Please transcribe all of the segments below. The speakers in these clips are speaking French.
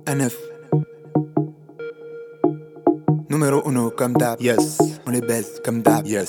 A9 Numéro uno comme d'hab. Yes. On les baise comme d'hab. Yes.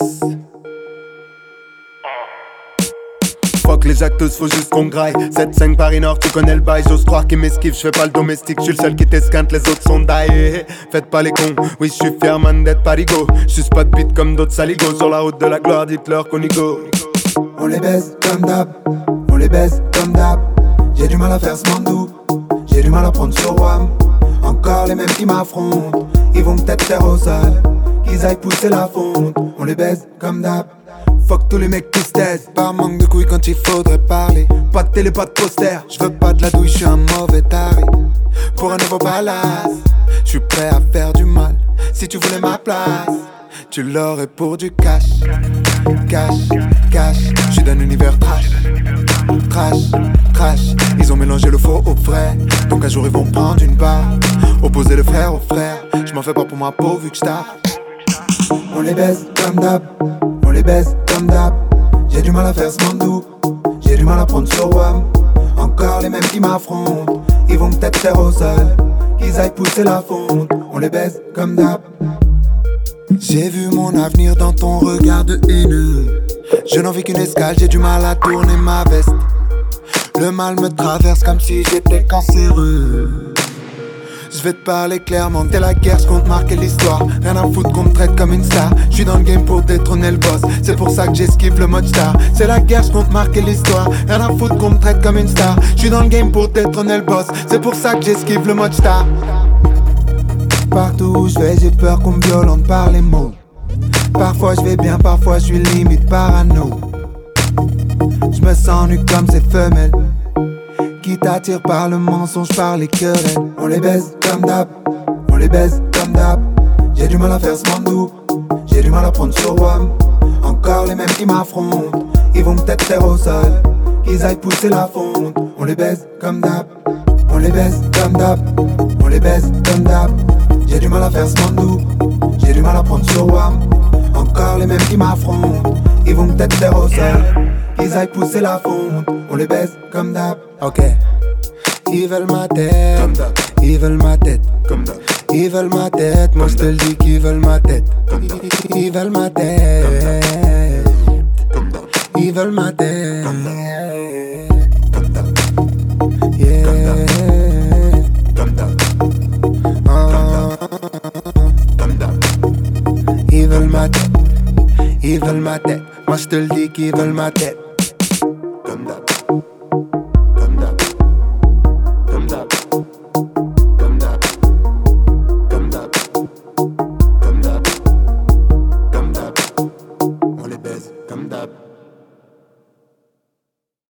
Fuck les actos, faut juste qu'on graille. 7-5 Paris Nord, tu connais le bail. J'ose croire qu'ils m'esquivent, j'fais pas le domestique. J'suis le seul qui t'esquinte, les autres sont die. Faites pas les cons, oui j'suis fier man d'être parigo. J'suis pas de beat comme d'autres saligots. Sur la route de la gloire, dites-leur qu'on y go. On les baise comme d'hab. On les baise comme d'hab. J'ai du mal à faire ce mandou. J'ai du mal à prendre sur WAM. Encore les mêmes qui m'affrontent. Ils vont peut-être faire au sol, qu'ils aillent pousser la fonte. On les baise comme d'hab. Fuck tous les mecs qui se taisent. Par manque de couilles quand il faudrait parler. Pas de télé, pas de poster. J'veux pas de la douille, j'suis un mauvais taré. Pour un nouveau palace, j'suis prêt à faire du mal. Si tu voulais ma place, tu l'aurais pour du cash. Cash, cash, j'suis d'un univers trash. Trash, trash, ils ont mélangé le faux au vrai. Donc un jour ils vont prendre une barre. Opposer le frère au frère. J'm'en fais pas pour ma peau vu que j'tape. On les baise comme d'hab. On les baise comme d'hab. J'ai du mal à faire ce mandou. J'ai du mal à prendre sur WAM. Encore les mêmes qui m'affrontent. Ils vont peut-être faire au sol, qu'ils aillent pousser la fonte. On les baise comme d'hab. J'ai vu mon avenir dans ton regard de haineux. Je n'en vis qu'une escale, j'ai du mal à tourner ma veste. Le mal me traverse comme si j'étais cancéreux. Je vais te parler clairement, dès la guerre, j'compte marquer l'histoire. Rien à foutre qu'on me traite comme une star. J'suis dans le game pour détrôner le boss. C'est pour ça que j'esquive le mode star. C'est la guerre, j'compte marquer l'histoire. Rien à foutre qu'on me traite comme une star. J'suis dans le game pour détrôner le boss. C'est pour ça que j'esquive le mode star. Partout où j'vais, j'ai peur qu'on me violente par les mots. Parfois j'vais bien, parfois j'suis limite parano. J'me sens nu comme ces femelles qui t'attirent par le mensonge, par les querelles. On les baise comme d'hab. On les baise comme d'hab. J'ai du mal à faire ce mandou. J'ai du mal à prendre sur WAM. Encore les mêmes qui m'affrontent. Ils vont peut-être faire au sol, qu'ils aillent pousser la fonte. On les baise comme d'hab. On les baise comme d'hab. On les baise comme d'hab. J'ai du mal à faire ce mandou. J'ai du mal à prendre sur WAM. Encore les mêmes qui m'affrontent. Ils vont peut-être faire au sol, qu'ils aillent pousser la fonte. On les baise comme d'hab. Ok. Ils veulent ma tête, Comme d'hab. ils veulent ma tête, Comme d'hab. ils veulent ma tête. Moi je te le dis qu'ils veulent ma tête. Ils veulent ma tête, ils veulent ma tête. Yeah. Ils veulent ma tête, ils veulent ma tête. Moi je te le dis qu'ils veulent ma tête. Comme d'hab. Comme d'hab. Comme d'hab. Comme d'hab. Comme d'hab. Comme d'hab. Comme d'hab. On les baise comme d'hab.